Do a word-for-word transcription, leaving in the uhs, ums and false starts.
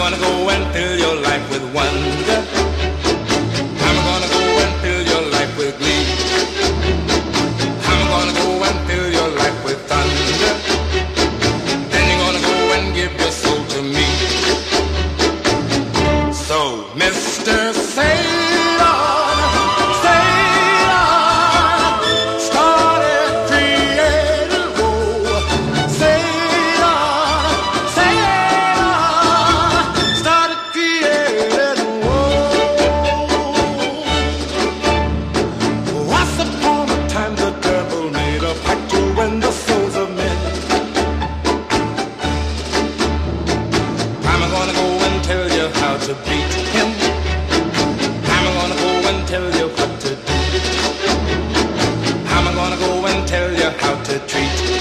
gonna go and fill your life with wonder. I'm gonna go and fill your life with glee. I'm gonna go and fill your life with thunder. Then you're gonna go and give your soul to me. So, Mister Sailor, Sailor, started creating woe. Sailor, Sailor, started creating woe. Once upon a time the devil made a pact to win the souls of men. I'm gonna go and tell you how to beat him. I'm gonna go and tell you what to do. I'm gonna go and tell you how to treat